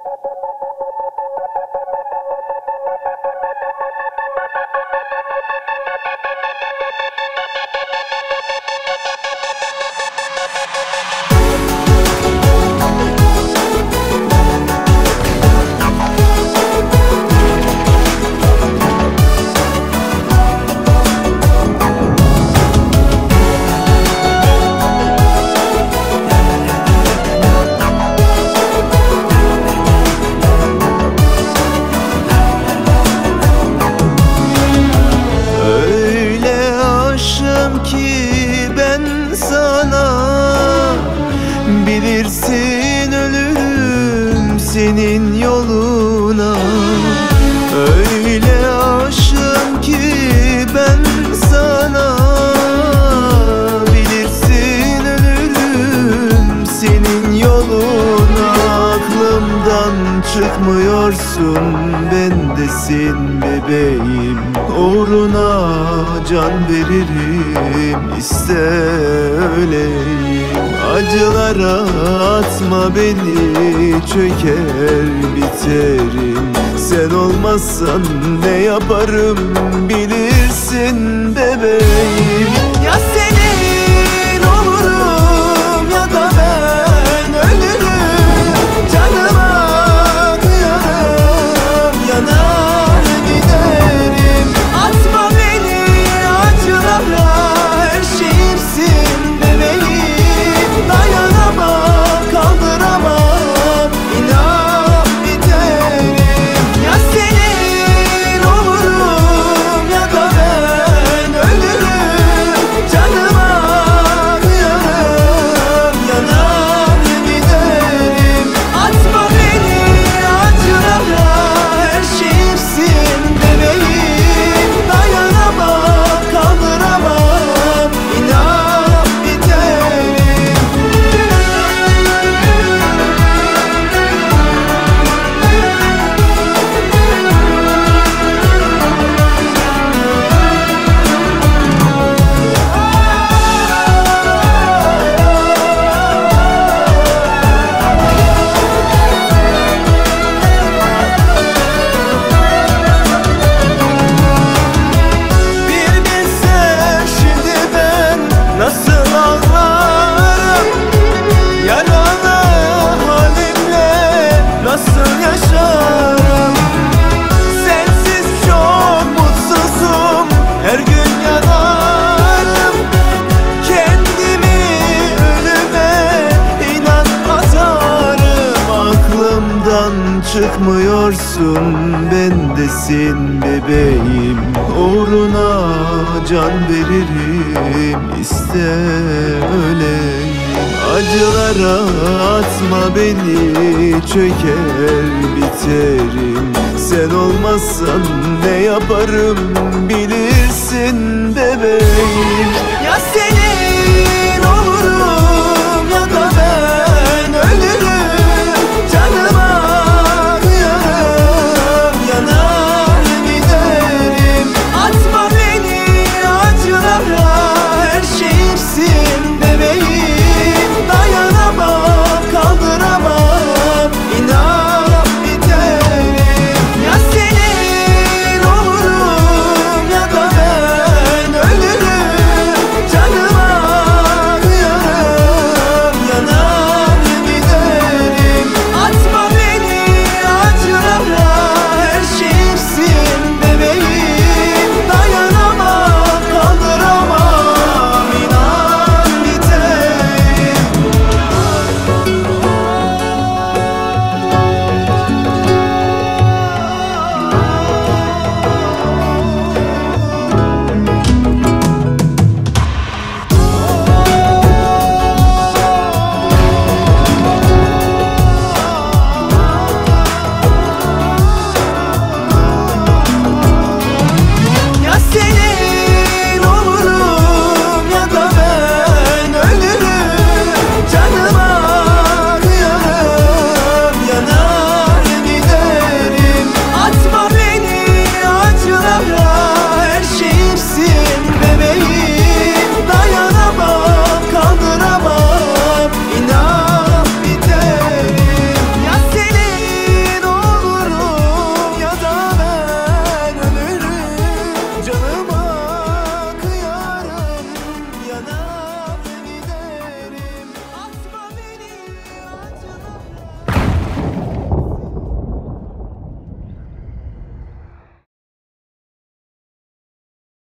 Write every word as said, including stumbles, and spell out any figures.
Bilirsin ölürüm senin yoluna. Öyle aşığım ki ben sana. Bilirsin ölürüm senin yoluna. Aklımdan çıkmıyorsun, bendesin bebeğim. Uğruna can veririm, iste öleyim. Acılara atma beni, çöker biterim. Sen olmazsan ne yaparım bilirsin bebeğim. Ya senin olurum ya da ben ölürüm. Canıma kıyarım, yanar giderim. Atma beni acılara, her şeyimsin bebeğim. Dayanamam, kaldıramam, inan biterim. Ya senin olurum ya da ben ölürüm. Canıma kıyarım, yanar giderim. Atma beni acılara, her şeyimsin bebeğim. Dayanamam, kaldıramam, inan biterim. Nasıl ağlarım, yaralı halimle nasıl yaşarım. Sensiz çok mutsuzum, her gün yanarım. Kendimi ölüme inan atarım. Aklımdan çıkmıyorsun, bendesin bebeğim. Uğruna can veririm, iste öleyim. Acılara atma beni, çöker biterim. Sen olmazsan ne yaparım bilirsin bebeğim. Ya sen